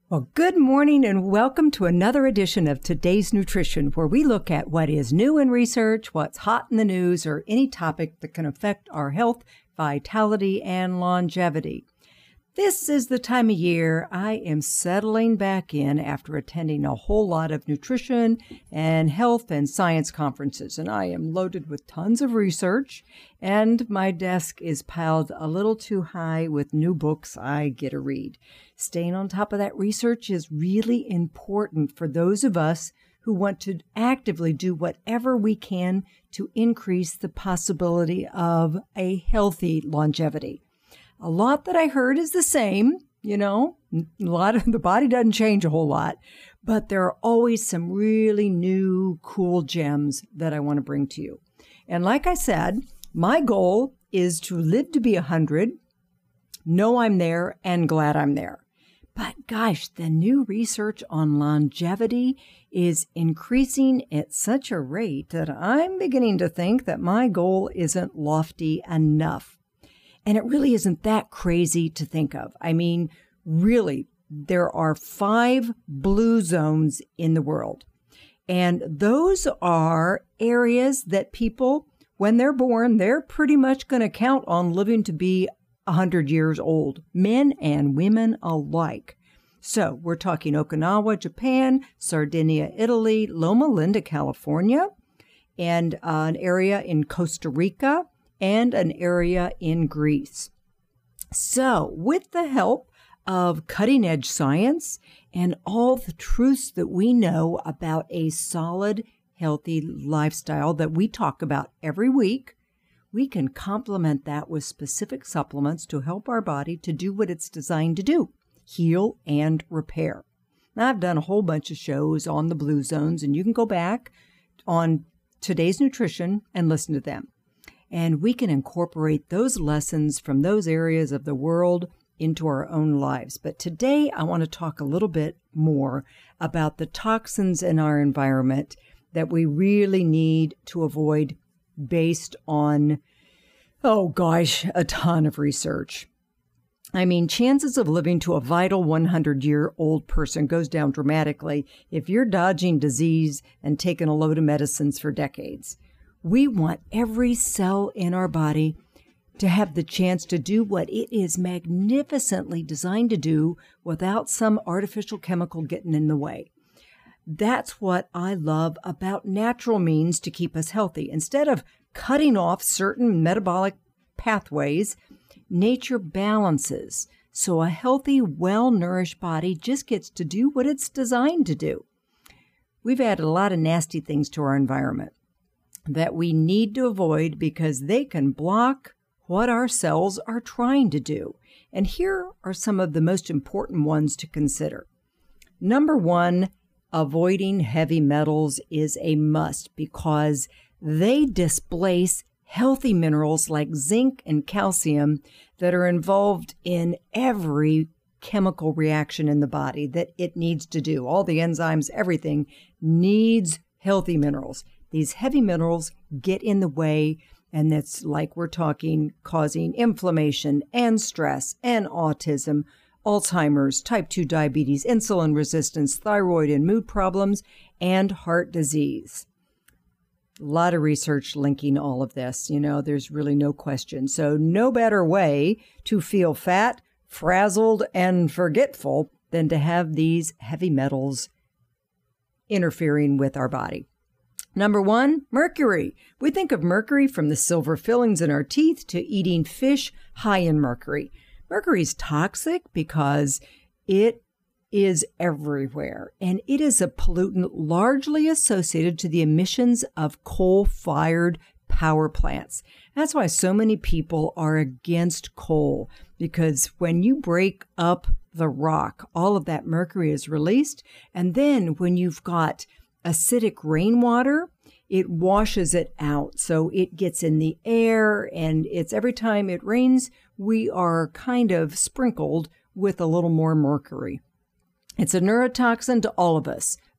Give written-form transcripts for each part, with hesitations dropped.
Well, good morning and welcome to another edition of Today's Nutrition, where we look at what is new in research, what's hot in the news, or any topic that can affect our health, vitality, and longevity. This is the time of year I am settling back in after attending a whole lot of nutrition and health and science conferences, and I am loaded with tons of research, and my desk is piled a little too high with new books I get to read. Staying on top of that research is really important for those of us who want to actively do whatever we can to increase the possibility of a healthy longevity. A lot that I heard is the same, a lot of the body doesn't change a whole lot, but there are always some really new, cool gems that I want to bring to you. And like I said, my goal is to live to be 100, know I'm there, and glad I'm there. But gosh, the new research on longevity is increasing at such a rate that I'm beginning to think that my goal isn't lofty enough. And it really isn't that crazy to think of. I mean, really, there are 5 blue zones in the world. And those are areas that people, when they're born, they're pretty much going to count on living to be 100 years old, men and women alike. So we're talking Okinawa, Japan, Sardinia, Italy, Loma Linda, California, and an area in Costa Rica, and an area in Greece. So, with the help of cutting-edge science and all the truths that we know about a solid, healthy lifestyle that we talk about every week, we can complement that with specific supplements to help our body to do what it's designed to do, heal and repair. Now, I've done a whole bunch of shows on the blue zones, and you can go back on Today's Nutrition and listen to them. And we can incorporate those lessons from those areas of the world into our own lives. But today I want to talk a little bit more about the toxins in our environment that we really need to avoid based on, a ton of research. I mean, chances of living to a vital 100-year-old person goes down dramatically if you're dodging disease and taking a load of medicines for decades. We want every cell in our body to have the chance to do what it is magnificently designed to do without some artificial chemical getting in the way. That's what I love about natural means to keep us healthy. Instead of cutting off certain metabolic pathways, nature balances. So a healthy, well-nourished body just gets to do what it's designed to do. We've added a lot of nasty things to our environment that we need to avoid because they can block what our cells are trying to do. And here are some of the most important ones to consider. Number 1, avoiding heavy metals is a must because they displace healthy minerals like zinc and calcium that are involved in every chemical reaction in the body that it needs to do. All the enzymes, everything needs healthy minerals. These heavy minerals get in the way, and that's like we're talking causing inflammation and stress and autism, Alzheimer's, type 2 diabetes, insulin resistance, thyroid and mood problems, and heart disease. A lot of research linking all of this. There's really no question. So no better way to feel fat, frazzled, and forgetful than to have these heavy metals interfering with our body. Number 1, mercury. We think of mercury from the silver fillings in our teeth to eating fish high in mercury. Mercury is toxic because it is everywhere, and it is a pollutant largely associated to the emissions of coal-fired power plants. That's why so many people are against coal, because when you break up the rock, all of that mercury is released, and then when you've got acidic rainwater, it washes it out. So it gets in the air, and it's every time it rains, we are kind of sprinkled with a little more mercury. It's a neurotoxin to all of us,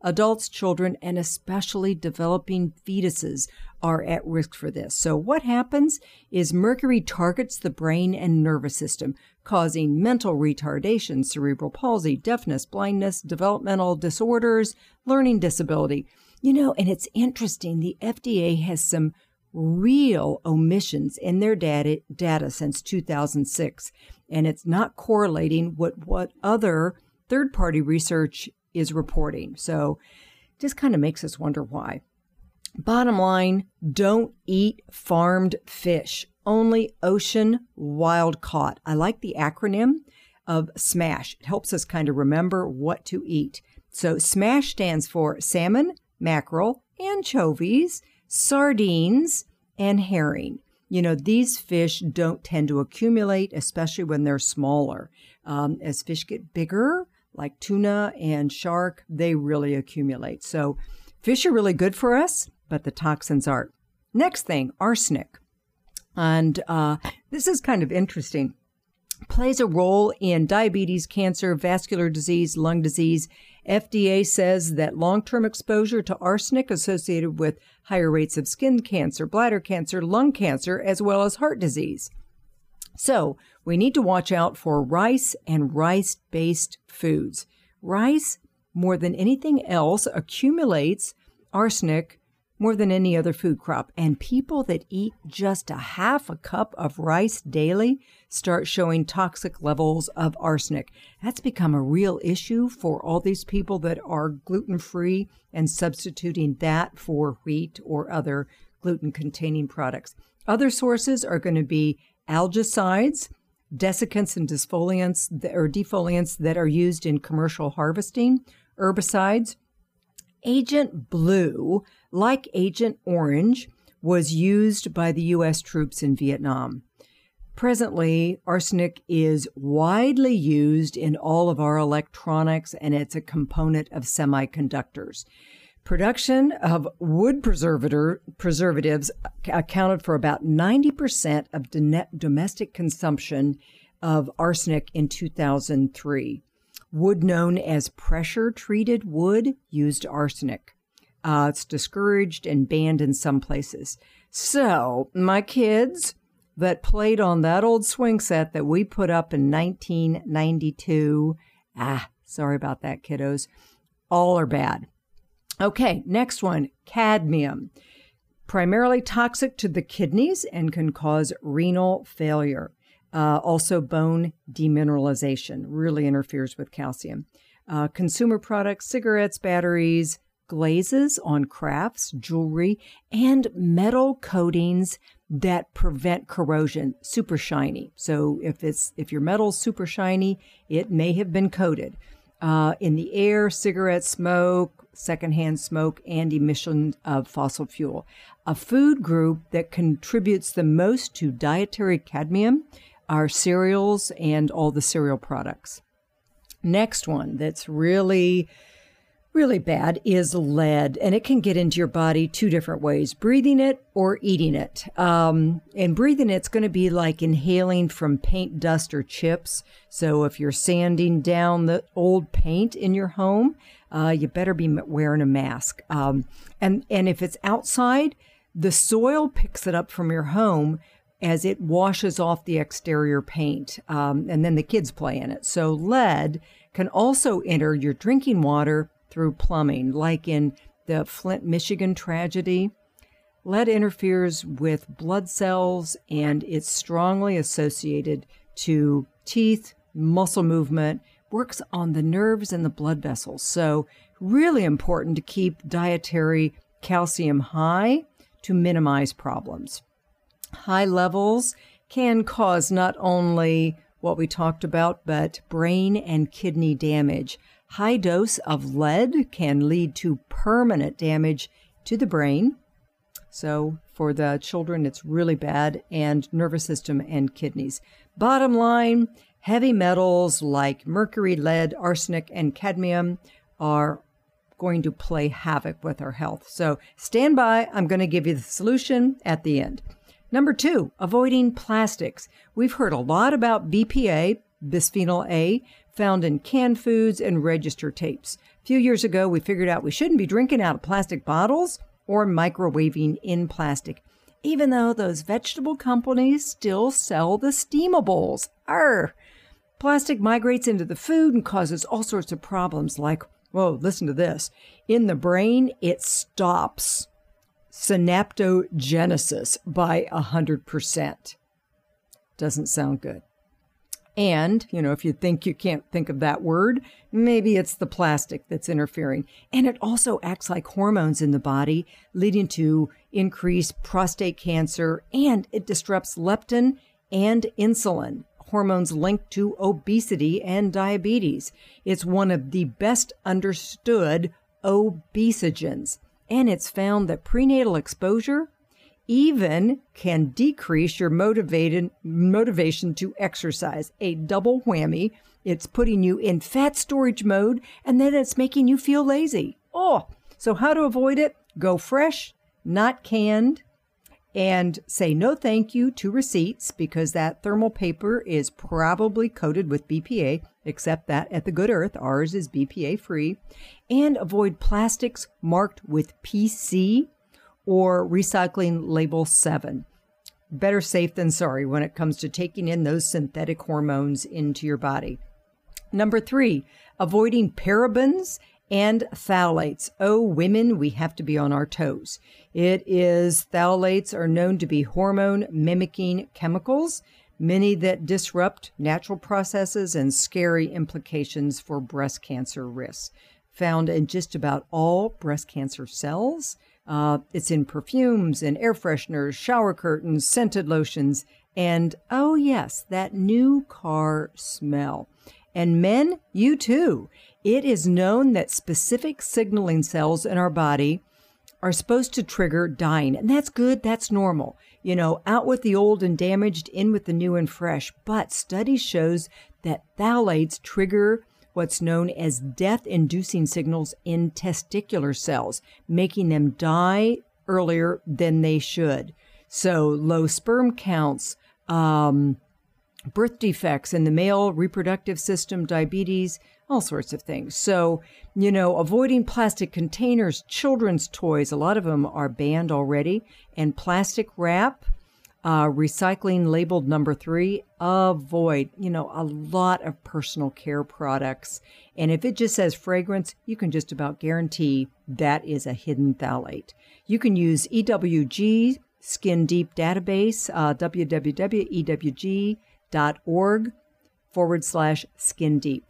Adults, children, and especially developing fetuses are at risk for this. So what happens is mercury targets the brain and nervous system, causing mental retardation, cerebral palsy, deafness, blindness, developmental disorders, learning disability. And it's interesting, the FDA has some real omissions in their data since 2006, and it's not correlating with what other third-party research is reporting. So just kind of makes us wonder why. Bottom line, don't eat farmed fish, only ocean wild caught. I like the acronym of SMASH. It helps us kind of remember what to eat. So SMASH stands for salmon, mackerel, anchovies, sardines, and herring. These fish don't tend to accumulate, especially when they're smaller. As fish get bigger, like tuna and shark, they really accumulate. So fish are really good for us, but the toxins aren't. Next thing, arsenic. And this is kind of interesting. Plays a role in diabetes, cancer, vascular disease, lung disease. FDA says that long-term exposure to arsenic associated with higher rates of skin cancer, bladder cancer, lung cancer, as well as heart disease. So we need to watch out for rice and rice-based foods. Rice, more than anything else, accumulates arsenic more than any other food crop. And people that eat just a half a cup of rice daily start showing toxic levels of arsenic. That's become a real issue for all these people that are gluten-free and substituting that for wheat or other gluten-containing products. Other sources are going to be algicides, desiccants and defoliants that are used in commercial harvesting, herbicides. Agent Blue, like Agent Orange, was used by the U.S. troops in Vietnam. Presently, arsenic is widely used in all of our electronics, and it's a component of semiconductors. Production of wood preservatives accounted for about 90% of domestic consumption of arsenic in 2003. Wood known as pressure-treated wood used arsenic. It's discouraged and banned in some places. So my kids that played on that old swing set that we put up in 1992, sorry about that, kiddos, all are bad. Okay, next one, cadmium. Primarily toxic to the kidneys and can cause renal failure. Also bone demineralization, really interferes with calcium. Consumer products, cigarettes, batteries, glazes on crafts, jewelry, and metal coatings that prevent corrosion, super shiny. So if your metal's super shiny, it may have been coated. In the air, cigarette smoke, secondhand smoke, and emission of fossil fuel. A food group that contributes the most to dietary cadmium are cereals and all the cereal products. Next one that's really, really bad is lead, and it can get into your body two different ways, breathing it or eating it. And breathing it's going to be like inhaling from paint dust or chips. So if you're sanding down the old paint in your home, you better be wearing a mask. And if it's outside, the soil picks it up from your home as it washes off the exterior paint, and then the kids play in it. So lead can also enter your drinking water through plumbing, like in the Flint, Michigan tragedy. Lead interferes with blood cells, and it's strongly associated to teeth, muscle movement, works on the nerves and the blood vessels. So really important to keep dietary calcium high to minimize problems. High levels can cause not only what we talked about, but brain and kidney damage. High dose of lead can lead to permanent damage to the brain. So for the children, it's really bad, and nervous system and kidneys. Bottom line, heavy metals like mercury, lead, arsenic, and cadmium are going to play havoc with our health. So stand by. I'm going to give you the solution at the end. Number 2, avoiding plastics. We've heard a lot about BPA, bisphenol A, found in canned foods and register tapes. few years ago, we figured out we shouldn't be drinking out of plastic bottles or microwaving in plastic, even though those vegetable companies still sell the steamables. Arr! Plastic migrates into the food and causes all sorts of problems like, whoa, listen to this. In the brain, it stops synaptogenesis by 100%. Doesn't sound good. And, if you think you can't think of that word, maybe it's the plastic that's interfering. And it also acts like hormones in the body, leading to increased prostate cancer, and it disrupts leptin and insulin, hormones linked to obesity and diabetes. It's one of the best understood obesogens. And it's found that prenatal exposure even can decrease your motivation to exercise. A double whammy. It's putting you in fat storage mode, and then it's making you feel lazy. Oh, so how to avoid it? Go fresh, not canned, and say no thank you to receipts, because that thermal paper is probably coated with BPA, except that at the Good Earth, ours is BPA free. And avoid plastics marked with PC or recycling label 7. Better safe than sorry when it comes to taking in those synthetic hormones into your body. Number 3, avoiding parabens and phthalates. Oh, women, we have to be on our toes. Phthalates are known to be hormone mimicking chemicals, many that disrupt natural processes and scary implications for breast cancer risks. Found in just about all breast cancer cells. It's in perfumes and air fresheners, shower curtains, scented lotions, and, oh yes, that new car smell. And men, you too. It is known that specific signaling cells in our body are supposed to trigger dying. And that's good. That's normal. Out with the old and damaged, in with the new and fresh. But study shows that phthalates trigger what's known as death-inducing signals in testicular cells, making them die earlier than they should. So low sperm counts, birth defects in the male reproductive system, diabetes, all sorts of things. So, avoiding plastic containers, children's toys, a lot of them are banned already, and plastic wrap, recycling labeled number 3, avoid, a lot of personal care products. And if it just says fragrance, you can just about guarantee that is a hidden phthalate. You can use EWG Skin Deep database, www.ewg.org/Skin Deep.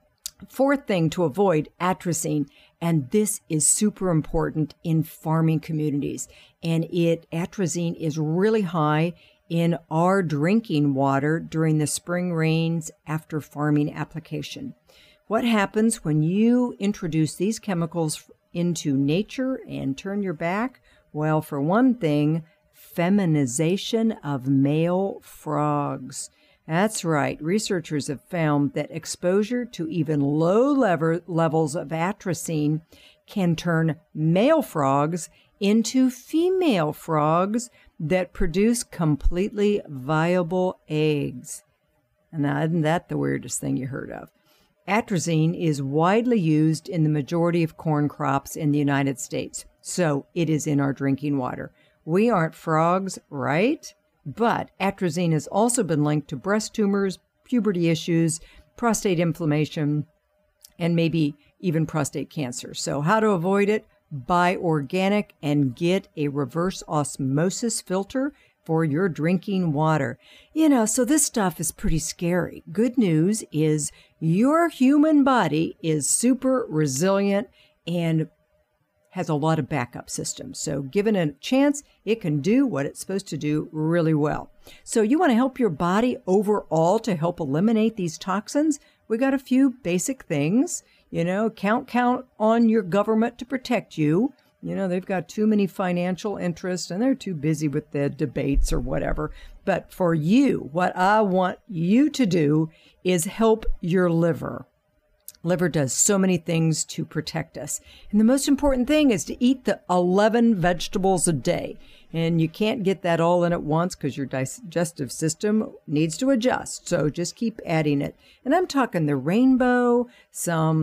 Fourth thing to avoid, atrazine. And this is super important in farming communities. And atrazine is really high in our drinking water during the spring rains after farming application. What happens when you introduce these chemicals into nature and turn your back? Well, for one thing, feminization of male frogs. That's right. Researchers have found that exposure to even low levels of atrazine can turn male frogs into female frogs that produce completely viable eggs. And now, isn't that the weirdest thing you heard of? Atrazine is widely used in the majority of corn crops in the United States, so it is in our drinking water. We aren't frogs, right? But atrazine has also been linked to breast tumors, puberty issues, prostate inflammation, and maybe even prostate cancer. So how to avoid it? Buy organic and get a reverse osmosis filter for your drinking water. So this stuff is pretty scary. Good news is your human body is super resilient and has a lot of backup systems. So given a chance, it can do what it's supposed to do really well. So you want to help your body overall to help eliminate these toxins? We got a few basic things. Count on your government to protect you. They've got too many financial interests and they're too busy with the debates or whatever. But for you, what I want you to do is help your liver. Liver does so many things to protect us. And the most important thing is to eat the 11 vegetables a day. And you can't get that all in at once because your digestive system needs to adjust. So just keep adding it. And I'm talking the rainbow, some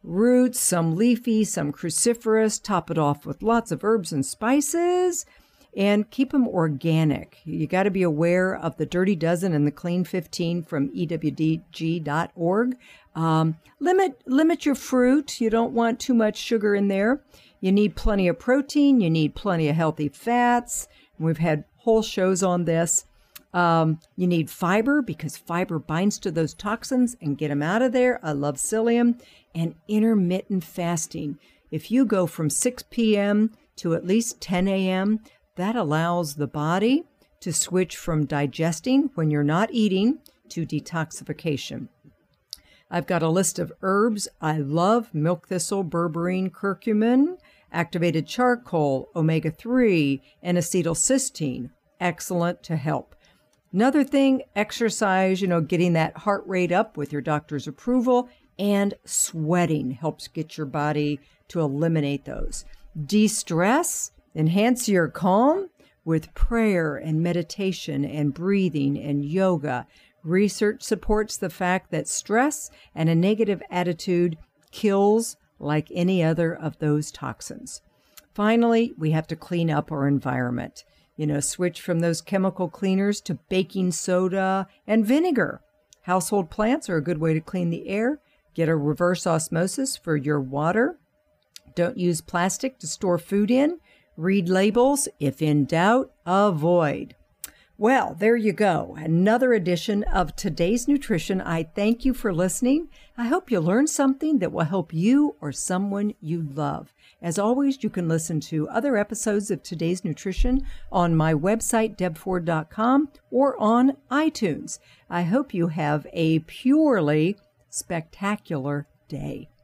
roots, some leafy, some cruciferous. Top it off with lots of herbs and spices. And keep them organic. You got to be aware of the Dirty Dozen and the Clean 15 from EWDG.org. Limit your fruit. You don't want too much sugar in there. You need plenty of protein. You need plenty of healthy fats. We've had whole shows on this. You need fiber because fiber binds to those toxins and get them out of there. I love psyllium. And intermittent fasting. If you go from 6 p.m. to at least 10 a.m., that allows the body to switch from digesting when you're not eating to detoxification. I've got a list of herbs I love: milk thistle, berberine, curcumin, activated charcoal, omega-3, and acetylcysteine. Excellent to help. Another thing, exercise, getting that heart rate up with your doctor's approval, and sweating helps get your body to eliminate those. De-stress. Enhance your calm with prayer and meditation and breathing and yoga. Research supports the fact that stress and a negative attitude kills like any other of those toxins. Finally, we have to clean up our environment. Switch from those chemical cleaners to baking soda and vinegar. Household plants are a good way to clean the air. Get a reverse osmosis for your water. Don't use plastic to store food in. Read labels. If in doubt, avoid. Well, there you go. Another edition of Today's Nutrition. I thank you for listening. I hope you learned something that will help you or someone you love. As always, you can listen to other episodes of Today's Nutrition on my website, debford.com, or on iTunes. I hope you have a purely spectacular day.